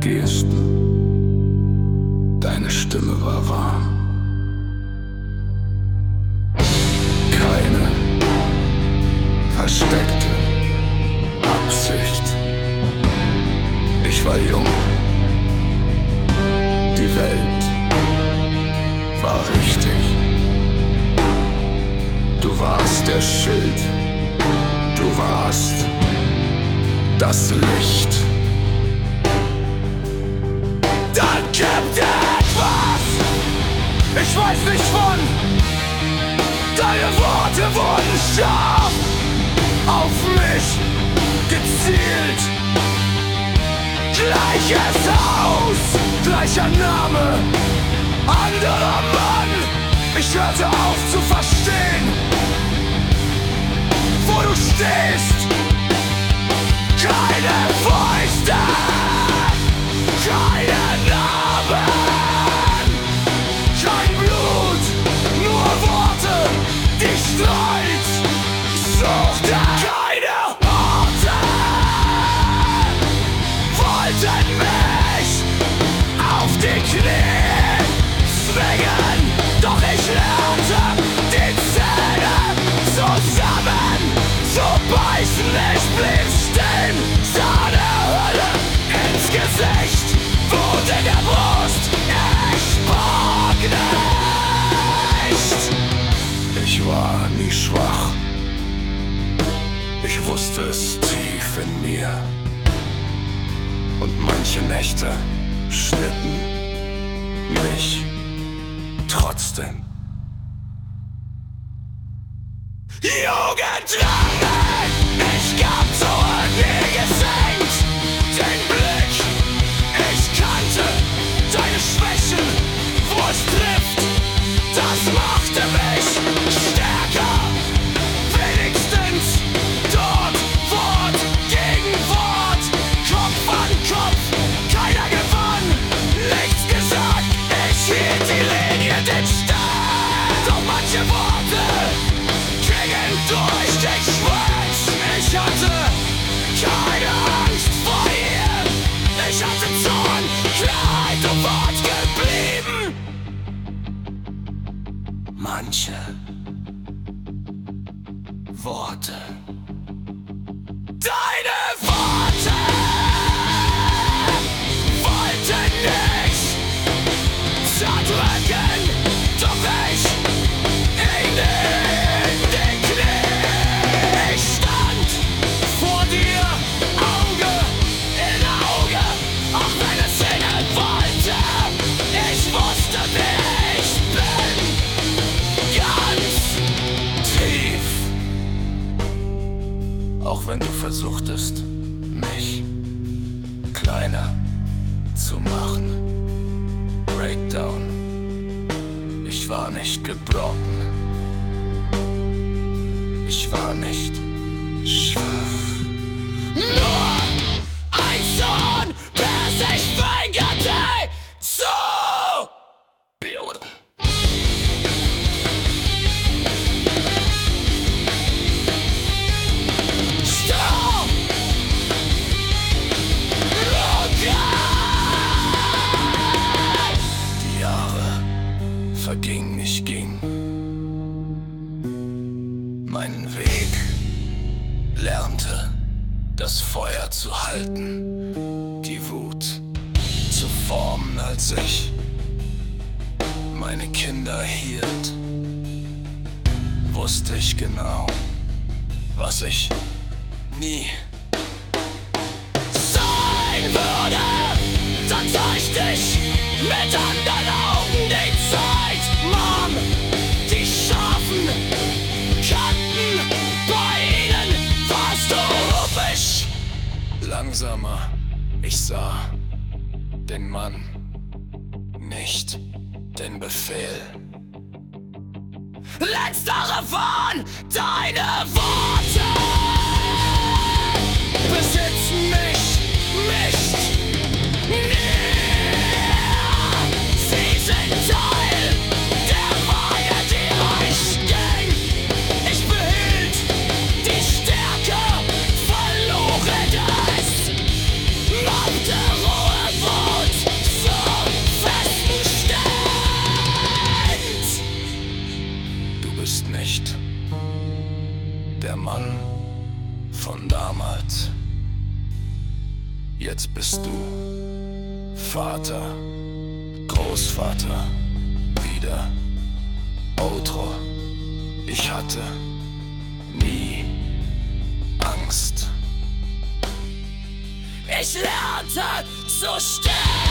Gesten, deine Stimme war warm. Keine versteckte Absicht. Ich war jung. Die Welt war richtig. Du warst der Schild. Du warst das Licht. Dann gibt etwas, ich weiß nicht wann. Deine Worte wurden scharf, auf mich gezielt. Gleiches Haus, gleicher Name, anderer Mann. Ich hörte auf zu verstehen, wo du stehst. Keine Fäuste, keine Narben, kein Blut, nur Worte, die Streit suchte. Keine Orte wollten mich auf die Knie zwingen, doch ich lernte die Zähne zusammen zu beißen. Ich blieb stehen, sah der Hölle ins Gesicht, Wut in der Brust, ich mag nicht. Ich war nie schwach, ich wusste es tief in mir. Und manche Nächte schnitten mich trotzdem. Jugendrangen, ich gab zurück wie geschenkt. Den Blick, ich kannte deine Schwächen, wo es trifft, das machte mich stärker. Wenigstens dort, Wort gegen Wort, Kopf an Kopf, keiner gewann, nichts gesagt, ich hielt die Linie, den Stand. Doch manche Worte gingen durch den Schmerz. Ich hatte keine Angst vor ihr, ich hatte Zorn, Klarheit und Wort geblieben. Manche Worte, deine Worte wollten nicht zerdrücken, doch ich in den Knie. Ich stand vor dir, Auge in Auge, auch wenn es singen wollte. Ich wusste, wer ich bin, ganz tief. Auch wenn du versuchtest, mich kleiner zu machen. Breakdown, ich war nicht gebrochen. Ich war nicht schwach. Nur ein Sohn, der sich weigerte zu bluten. Sturm! Die Jahre vergingen, ich ging meinen Weg, lernte das Feuer zu halten, die Wut zu formen, als ich meine Kinder hielt, wusste ich genau, was ich nie sein würde. Dann sah ich dich mit anderen Augen, die Zeit, Mom, die scharfen Kanten, bei ihnen warst du ruppig. Langsamer, ich sah den Mann, nicht den Befehl. Letztere waren deine Worte, besitzen mich nicht mehr. Sie sind Teil der Reihe, die euch ging. Ich behielt die Stärke, verlor es, machte Ruhe vor Mann von damals. Jetzt bist du Vater, Großvater, wieder Outro. Ich hatte nie Angst. Ich lernte zu sterben.